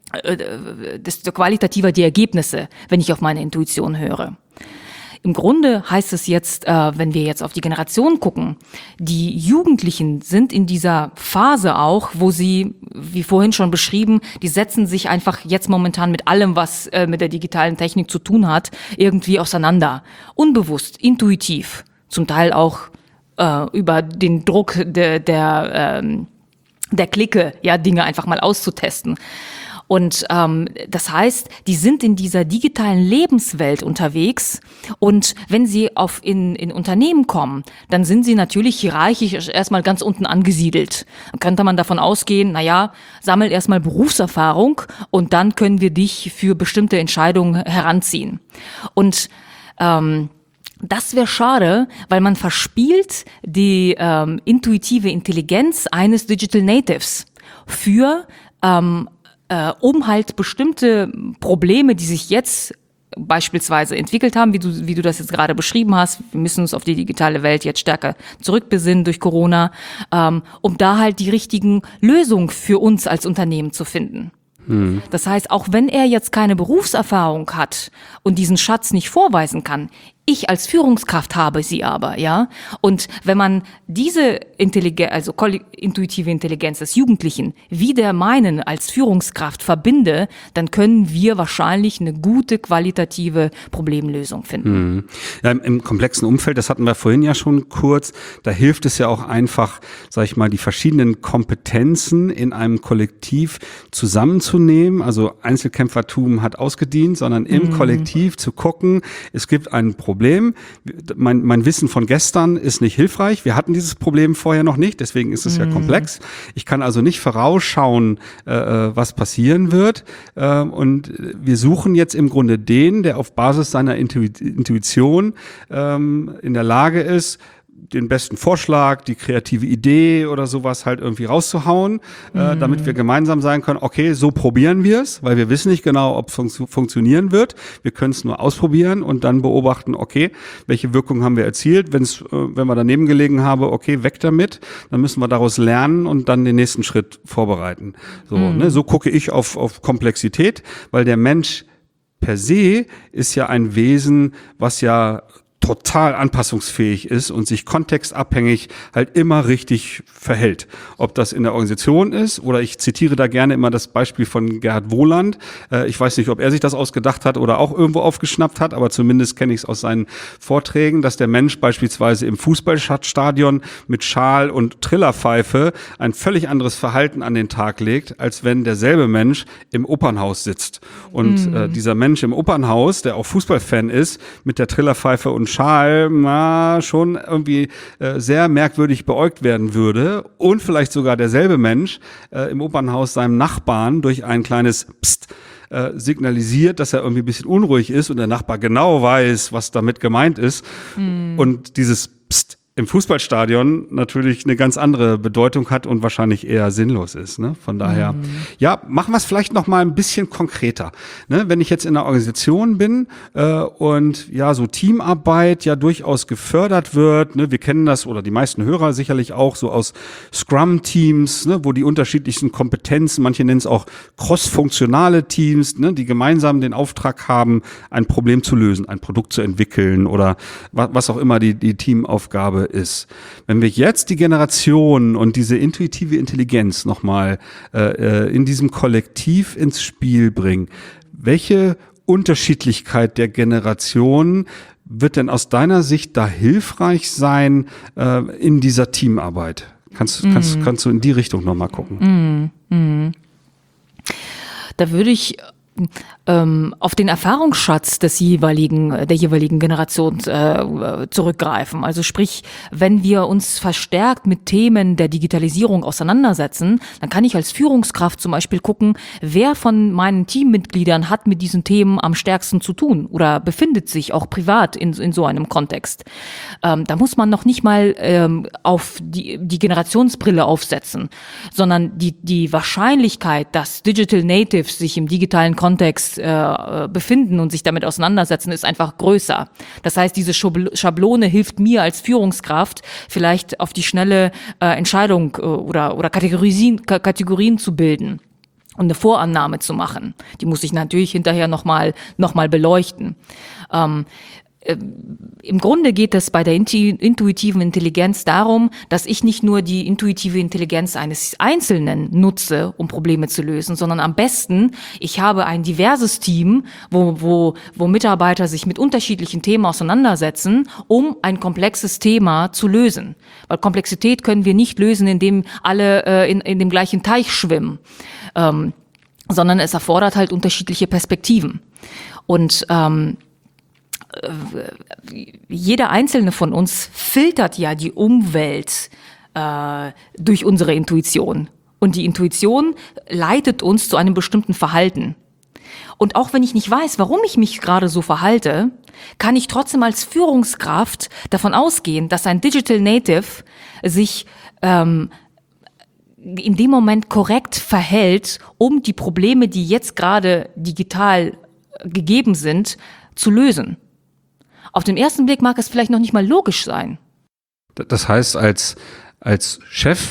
desto qualitativer die Ergebnisse, wenn ich auf meine Intuition höre. Im Grunde heißt es jetzt, äh, wenn wir jetzt auf die Generation gucken, die Jugendlichen sind in dieser Phase auch, wo sie, wie vorhin schon beschrieben, die setzen sich einfach jetzt momentan mit allem, was äh, mit der digitalen Technik zu tun hat, irgendwie auseinander. Unbewusst, intuitiv, zum Teil auch äh, über den Druck der, der, ähm, der Clique, ja, Dinge einfach mal auszutesten. Und ähm, das heißt, die sind in dieser digitalen Lebenswelt unterwegs und wenn sie auf in, in Unternehmen kommen, dann sind sie natürlich hierarchisch erstmal ganz unten angesiedelt. Dann könnte man davon ausgehen, na ja, sammel erstmal Berufserfahrung und dann können wir dich für bestimmte Entscheidungen heranziehen. Und ähm, das wäre schade, weil man verspielt die ähm, intuitive Intelligenz eines Digital Natives für ähm, Äh, um halt bestimmte Probleme, die sich jetzt beispielsweise entwickelt haben, wie du, wie du das jetzt gerade beschrieben hast, wir müssen uns auf die digitale Welt jetzt stärker zurückbesinnen durch Corona, ähm, um da halt die richtigen Lösungen für uns als Unternehmen zu finden. Hm. Das heißt, auch wenn er jetzt keine Berufserfahrung hat und diesen Schatz nicht vorweisen kann, Ich als Führungskraft habe sie aber, ja. Und wenn man diese Intelligenz, also intuitive Intelligenz des Jugendlichen wieder meinen als Führungskraft verbinde, dann können wir wahrscheinlich eine gute qualitative Problemlösung finden. Mhm. Ja, im, im komplexen Umfeld, das hatten wir vorhin ja schon kurz, da hilft es ja auch einfach, sag ich mal, die verschiedenen Kompetenzen in einem Kollektiv zusammenzunehmen. Also Einzelkämpfertum hat ausgedient, sondern im mhm. Kollektiv zu gucken, es gibt ein Problem. Problem. Mein, mein Wissen von gestern ist nicht hilfreich. Wir hatten dieses Problem vorher noch nicht, deswegen ist es mm. ja komplex. Ich kann also nicht vorausschauen, äh, was passieren wird. Äh, und wir suchen jetzt im Grunde den, der auf Basis seiner Intu- Intuition ähm, in der Lage ist, den besten Vorschlag, die kreative Idee oder sowas halt irgendwie rauszuhauen, mhm. äh, damit wir gemeinsam sagen können, okay, so probieren wir es, weil wir wissen nicht genau, ob es fun- funktionieren wird. Wir können es nur ausprobieren und dann beobachten, okay, welche Wirkung haben wir erzielt. Wenn's, äh, wenn wir daneben gelegen haben, okay, weg damit, dann müssen wir daraus lernen und dann den nächsten Schritt vorbereiten. So, mhm. ne, so gucke ich auf, auf Komplexität, weil der Mensch per se ist ja ein Wesen, was ja total anpassungsfähig ist und sich kontextabhängig halt immer richtig verhält. Ob das in der Organisation ist oder ich zitiere da gerne immer das Beispiel von Gerhard Wohland. Äh, ich weiß nicht, ob er sich das ausgedacht hat oder auch irgendwo aufgeschnappt hat, aber zumindest kenne ich es aus seinen Vorträgen, dass der Mensch beispielsweise im Fußballstadion mit Schal und Trillerpfeife ein völlig anderes Verhalten an den Tag legt, als wenn derselbe Mensch im Opernhaus sitzt. Und mhm. äh, dieser Mensch im Opernhaus, der auch Fußballfan ist, mit der Trillerpfeife und Schal na, schon irgendwie äh, sehr merkwürdig beäugt werden würde und vielleicht sogar derselbe Mensch äh, im Opernhaus seinem Nachbarn durch ein kleines Psst äh, signalisiert, dass er irgendwie ein bisschen unruhig ist und der Nachbar genau weiß, was damit gemeint ist. Mhm. Und dieses Psst im Fußballstadion natürlich eine ganz andere Bedeutung hat und wahrscheinlich eher sinnlos ist. Ne? Von daher, mhm. ja, machen wir es vielleicht noch mal ein bisschen konkreter. Ne? Wenn ich jetzt in einer Organisation bin äh, und ja, so Teamarbeit ja durchaus gefördert wird, ne? Wir kennen das oder die meisten Hörer sicherlich auch so aus Scrum-Teams, ne? Wo die unterschiedlichsten Kompetenzen, manche nennen es auch cross-funktionale Teams, ne? Die gemeinsam den Auftrag haben, ein Problem zu lösen, ein Produkt zu entwickeln oder was, was auch immer die, die Teamaufgabe ist. Wenn wir jetzt die Generation und diese intuitive Intelligenz nochmal äh, in diesem Kollektiv ins Spiel bringen, welche Unterschiedlichkeit der Generationen wird denn aus deiner Sicht da hilfreich sein äh, in dieser Teamarbeit? Kannst, mm. kannst, kannst du in die Richtung nochmal gucken? Mm. Mm. Da würde ich ähm, auf den Erfahrungsschatz des jeweiligen, der jeweiligen Generation äh, zurückgreifen. Also sprich, wenn wir uns verstärkt mit Themen der Digitalisierung auseinandersetzen, dann kann ich als Führungskraft zum Beispiel gucken, wer von meinen Teammitgliedern hat mit diesen Themen am stärksten zu tun oder befindet sich auch privat in, in so einem Kontext. Ähm, da muss man noch nicht mal ähm, auf die, die Generationsbrille aufsetzen, sondern die, die Wahrscheinlichkeit, dass Digital Natives sich im digitalen Kontext äh, befinden und sich damit auseinandersetzen, ist einfach größer. Das heißt, diese Schablone hilft mir als Führungskraft, vielleicht auf die schnelle äh, Entscheidung äh, oder, oder Kategorien, Kategorien zu bilden und eine Vorannahme zu machen. Die muss ich natürlich hinterher nochmal noch mal beleuchten. Ähm, Im Grunde geht es bei der intuitiven Intelligenz darum, dass ich nicht nur die intuitive Intelligenz eines Einzelnen nutze, um Probleme zu lösen, sondern am besten, ich habe ein diverses Team, wo, wo, wo Mitarbeiter sich mit unterschiedlichen Themen auseinandersetzen, um ein komplexes Thema zu lösen. Weil Komplexität können wir nicht lösen, indem alle äh, in, in dem gleichen Teich schwimmen, ähm, sondern es erfordert halt unterschiedliche Perspektiven. Und ähm, jeder einzelne von uns filtert ja die Umwelt äh, durch unsere Intuition. Und die Intuition leitet uns zu einem bestimmten Verhalten. Und auch wenn ich nicht weiß, warum ich mich gerade so verhalte, kann ich trotzdem als Führungskraft davon ausgehen, dass ein Digital Native sich ähm, in dem Moment korrekt verhält, um die Probleme, die jetzt gerade digital gegeben sind, zu lösen. Auf den ersten Blick mag es vielleicht noch nicht mal logisch sein. Das heißt, als, als Chef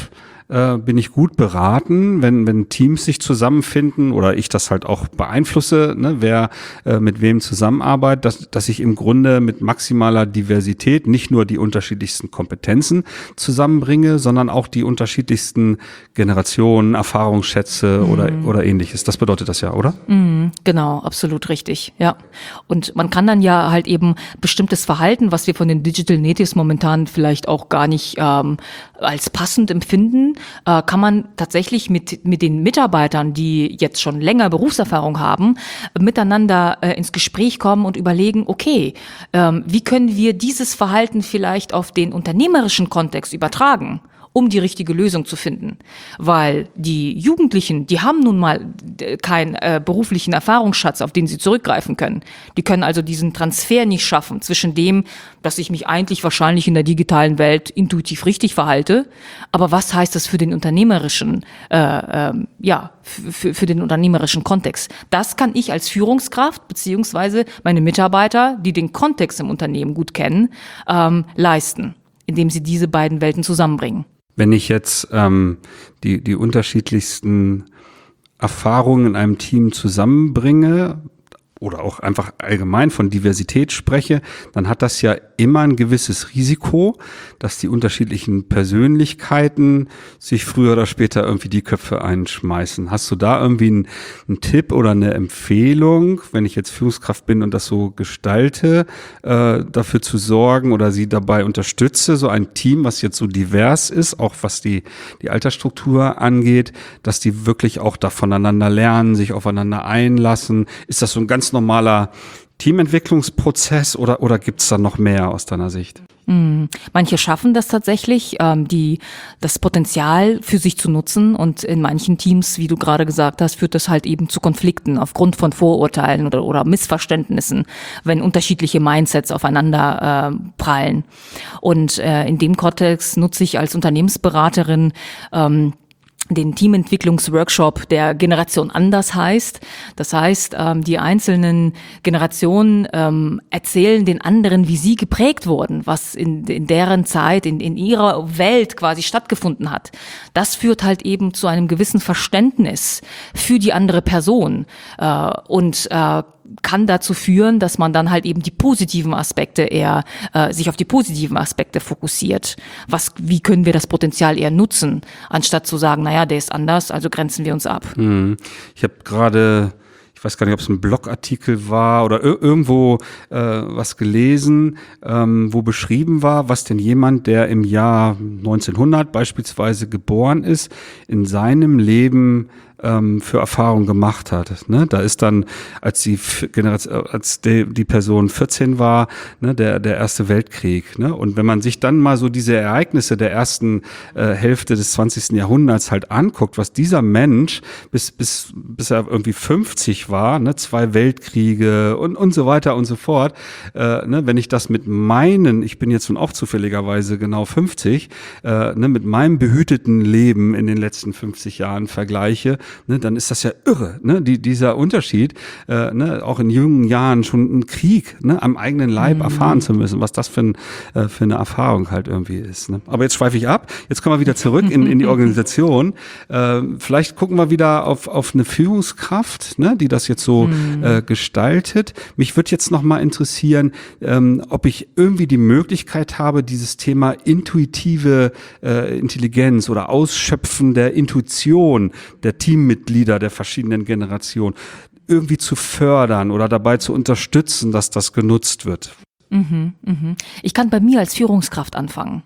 äh, bin ich gut beraten, wenn wenn Teams sich zusammenfinden oder ich das halt auch beeinflusse, ne, wer äh, mit wem zusammenarbeitet, dass dass ich im Grunde mit maximaler Diversität nicht nur die unterschiedlichsten Kompetenzen zusammenbringe, sondern auch die unterschiedlichsten Generationen, Erfahrungsschätze mhm. oder oder ähnliches. Das bedeutet das ja, oder? Mhm, genau, absolut richtig, ja. Und man kann dann ja halt eben bestimmtes Verhalten, was wir von den Digital Natives momentan vielleicht auch gar nicht ähm, als passend empfinden, äh, kann man tatsächlich mit mit den Mitarbeitern, die jetzt schon länger Berufserfahrung haben, miteinander äh, ins Gespräch kommen und überlegen, okay, ähm, wie können wir dieses Verhalten vielleicht auf den unternehmerischen Kontext übertragen, um die richtige Lösung zu finden. Weil die Jugendlichen, die haben nun mal keinen äh, beruflichen Erfahrungsschatz, auf den sie zurückgreifen können. Die können also diesen Transfer nicht schaffen zwischen dem, dass ich mich eigentlich wahrscheinlich in der digitalen Welt intuitiv richtig verhalte, aber was heißt das für den unternehmerischen, äh, ähm, ja, für, für den unternehmerischen Kontext? Das kann ich als Führungskraft beziehungsweise meine Mitarbeiter, die den Kontext im Unternehmen gut kennen, ähm, leisten, indem sie diese beiden Welten zusammenbringen. Wenn ich jetzt ähm, die die unterschiedlichsten Erfahrungen in einem Team zusammenbringe oder auch einfach allgemein von Diversität spreche, dann hat das ja immer ein gewisses Risiko, dass die unterschiedlichen Persönlichkeiten sich früher oder später irgendwie die Köpfe einschmeißen. Hast du da irgendwie einen, einen Tipp oder eine Empfehlung, wenn ich jetzt Führungskraft bin und das so gestalte, äh, dafür zu sorgen oder sie dabei unterstütze, so ein Team, was jetzt so divers ist, auch was die, die Altersstruktur angeht, dass die wirklich auch da voneinander lernen, sich aufeinander einlassen? Ist das so ein ganz normaler Teamentwicklungsprozess oder, oder gibt es da noch mehr aus deiner Sicht? Mhm. Manche schaffen das tatsächlich, ähm, die das Potenzial für sich zu nutzen, und in manchen Teams, wie du gerade gesagt hast, führt das halt eben zu Konflikten aufgrund von Vorurteilen oder, oder Missverständnissen, wenn unterschiedliche Mindsets aufeinander äh, prallen. Und äh, in dem Kontext nutze ich als Unternehmensberaterin ähm, den Teamentwicklungsworkshop, der Generation Anders heißt. Das heißt, ähm, die einzelnen Generationen ähm, erzählen den anderen, wie sie geprägt wurden, was in, in deren Zeit, in, in ihrer Welt quasi stattgefunden hat. Das führt halt eben zu einem gewissen Verständnis für die andere Person äh, und äh, kann dazu führen, dass man dann halt eben die positiven Aspekte eher, äh, sich auf die positiven Aspekte fokussiert. Was, wie können wir das Potenzial eher nutzen, anstatt zu sagen, naja, der ist anders, also grenzen wir uns ab. Hm. Ich habe gerade, ich weiß gar nicht, ob es ein Blogartikel war oder ir- irgendwo äh, was gelesen, ähm, wo beschrieben war, was denn jemand, der im Jahr neunzehnhundert beispielsweise geboren ist, in seinem Leben ähm, für Erfahrung gemacht hat. Ne? Da ist dann, als die Generation, als die, die Person vierzehn war, ne, der der Erste Weltkrieg. Ne? Und wenn man sich dann mal so diese Ereignisse der ersten äh, Hälfte des zwanzigsten Jahrhunderts halt anguckt, was dieser Mensch bis bis bis er irgendwie fünfzig war, ne, zwei Weltkriege und und so weiter und so fort. Äh, ne, wenn ich das mit meinen, ich bin jetzt nun auch zufälligerweise genau fünfzig, äh, ne, mit meinem behüteten Leben in den letzten fünfzig Jahren vergleiche, ne, dann ist das ja irre, ne, die, dieser Unterschied, äh, ne, auch in jungen Jahren schon einen Krieg, ne, am eigenen Leib mhm. erfahren zu müssen, was das für, ein, äh, für eine Erfahrung halt irgendwie ist. Ne. Aber jetzt schweife ich ab, jetzt kommen wir wieder zurück in, in die Organisation. Äh, vielleicht gucken wir wieder auf, auf eine Führungskraft, ne, die das jetzt so mhm. äh, gestaltet. Mich würde jetzt noch mal interessieren, ähm, ob ich irgendwie die Möglichkeit habe, dieses Thema intuitive äh, Intelligenz oder Ausschöpfen der Intuition der Teammitglieder der verschiedenen Generationen irgendwie zu fördern oder dabei zu unterstützen, dass das genutzt wird. Mhm, mhm. Ich kann bei mir als Führungskraft anfangen.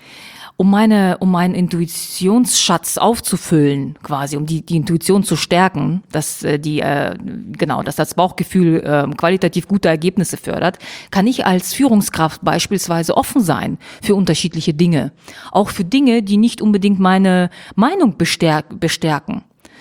Um meine, um meinen Intuitionsschatz aufzufüllen, quasi, um die, die Intuition zu stärken, dass äh, die, äh, genau, dass das Bauchgefühl äh, qualitativ gute Ergebnisse fördert, kann ich als Führungskraft beispielsweise offen sein für unterschiedliche Dinge. Auch für Dinge, die nicht unbedingt meine Meinung bestärk- bestärken.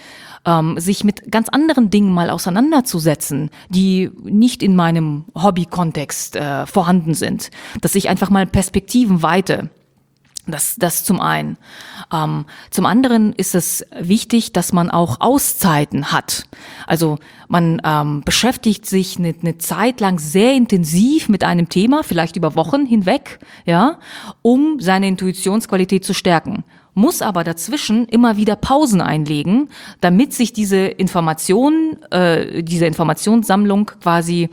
Ähm, sich mit ganz anderen Dingen mal auseinanderzusetzen, die nicht in meinem Hobby-Kontext äh, vorhanden sind. Dass ich einfach mal Perspektiven weite. Das, das zum einen. Ähm, zum anderen ist es wichtig, dass man auch Auszeiten hat. Also man ähm, beschäftigt sich eine, eine Zeit lang sehr intensiv mit einem Thema, vielleicht über Wochen hinweg, ja, um seine Intuitionsqualität zu stärken. muss aber dazwischen immer wieder Pausen einlegen, damit sich diese Information, äh, diese Informationssammlung quasi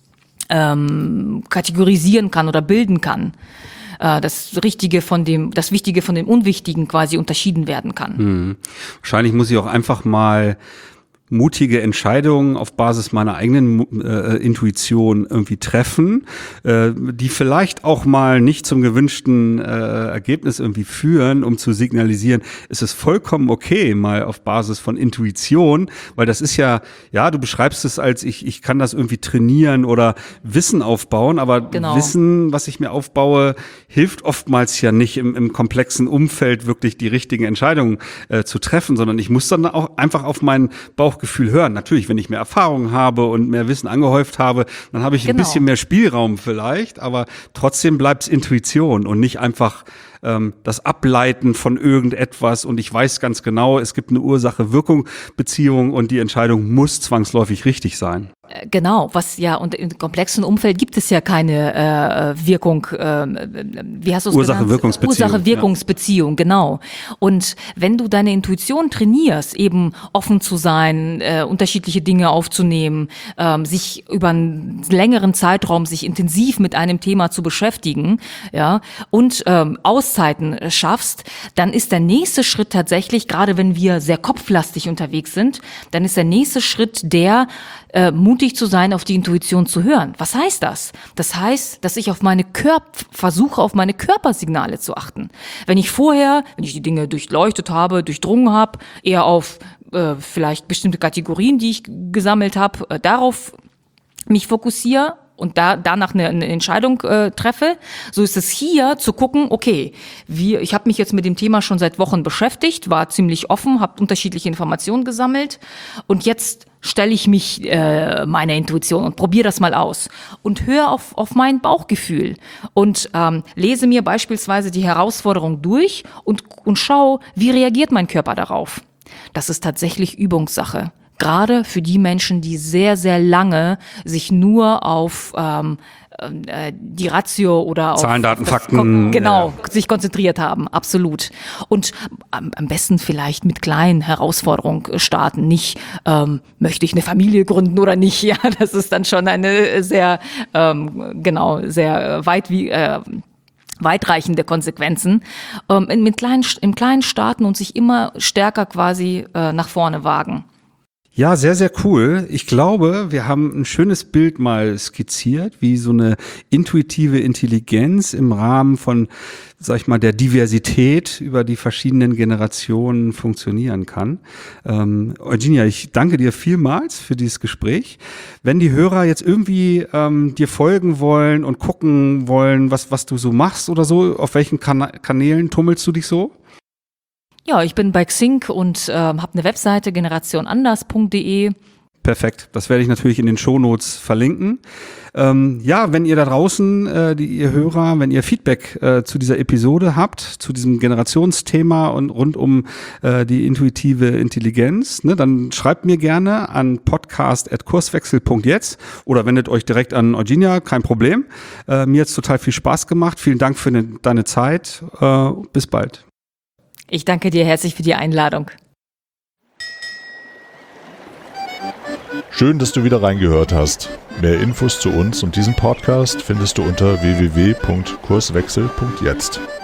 ähm, kategorisieren kann oder bilden kann. Äh, das Richtige von dem, das Wichtige von dem Unwichtigen quasi unterschieden werden kann. Hm. Wahrscheinlich muss ich auch einfach mal mutige Entscheidungen auf Basis meiner eigenen äh, Intuition irgendwie treffen, äh, die vielleicht auch mal nicht zum gewünschten äh, Ergebnis irgendwie führen, um zu signalisieren, es ist vollkommen okay, mal auf Basis von Intuition, weil das ist ja, ja, du beschreibst es als ich, ich kann das irgendwie trainieren oder Wissen aufbauen, aber genau. Wissen, was ich mir aufbaue, hilft oftmals ja nicht im, im komplexen Umfeld wirklich die richtigen Entscheidungen äh, zu treffen, sondern ich muss dann auch einfach auf meinen Bauch Gefühl hören. Natürlich, wenn ich mehr Erfahrung habe und mehr Wissen angehäuft habe, dann habe ich genau. ein bisschen mehr Spielraum vielleicht, aber trotzdem bleibt es Intuition und nicht einfach ähm, das Ableiten von irgendetwas und ich weiß ganz genau, es gibt eine Ursache-Wirkung-Beziehung und die Entscheidung muss zwangsläufig richtig sein. Genau, was ja, und im komplexen Umfeld gibt es ja keine äh, Wirkung, äh, wie hast du es genannt? Ursache-Wirkungsbeziehung. Ursache-Wirkungsbeziehung, ja. Genau. Und wenn du deine Intuition trainierst, eben offen zu sein, äh, unterschiedliche Dinge aufzunehmen, ähm, sich über einen längeren Zeitraum sich intensiv mit einem Thema zu beschäftigen, ja, und ähm, Auszeiten schaffst, dann ist der nächste Schritt tatsächlich, gerade wenn wir sehr kopflastig unterwegs sind, dann ist der nächste Schritt der, äh, mutig zu sein, auf die Intuition zu hören. Was heißt das? Das heißt, dass ich auf meine Körper versuche, auf meine Körpersignale zu achten. Wenn ich vorher, wenn ich die Dinge durchleuchtet habe, durchdrungen habe, eher auf äh, vielleicht bestimmte Kategorien, die ich gesammelt habe, äh, darauf mich fokussiere und da danach eine, eine Entscheidung äh, treffe, so ist es hier zu gucken, okay, wir, ich habe mich jetzt mit dem Thema schon seit Wochen beschäftigt, war ziemlich offen, habe unterschiedliche Informationen gesammelt und jetzt stelle ich mich äh, meiner Intuition und probiere das mal aus und höre auf, auf mein Bauchgefühl und ähm, lese mir beispielsweise die Herausforderung durch und, und schaue, wie reagiert mein Körper darauf. Das ist tatsächlich Übungssache. Gerade für die Menschen, die sehr, sehr lange sich nur auf ähm, äh, die Ratio oder auf Zahlen, Daten, das, Fakten. Genau, ja. sich konzentriert haben, absolut. Und am, am besten vielleicht mit kleinen Herausforderungen starten. Nicht, ähm, möchte ich eine Familie gründen oder nicht? Ja, das ist dann schon eine sehr, ähm, genau, sehr weit wie äh, weitreichende Konsequenzen, ähm, mit kleinen, im Kleinen starten und sich immer stärker quasi äh, nach vorne wagen. Ja, sehr, sehr cool. Ich glaube, wir haben ein schönes Bild mal skizziert, wie so eine intuitive Intelligenz im Rahmen von, sag ich mal, der Diversität über die verschiedenen Generationen funktionieren kann. Ähm, Eugenia, ich danke dir vielmals für dieses Gespräch. Wenn die Hörer jetzt irgendwie ähm, dir folgen wollen und gucken wollen, was, was du so machst oder so, auf welchen Kana- Kanälen tummelst du dich so? Ja, ich bin bei Xing und äh, habe eine Webseite, generation anders punkt de. Perfekt, das werde ich natürlich in den Shownotes verlinken. Ähm, ja, wenn ihr da draußen, äh, die ihr Hörer, wenn ihr Feedback äh, zu dieser Episode habt, zu diesem Generationsthema und rund um äh, die intuitive Intelligenz, ne, dann schreibt mir gerne an podcast at kurswechsel punkt jetzt oder wendet euch direkt an Eugenia, kein Problem. Äh, mir hat's total viel Spaß gemacht. Vielen Dank für ne, deine Zeit. Äh, bis bald. Ich danke dir herzlich für die Einladung. Schön, dass du wieder reingehört hast. Mehr Infos zu uns und diesem Podcast findest du unter w w w punkt kurswechsel punkt jetzt.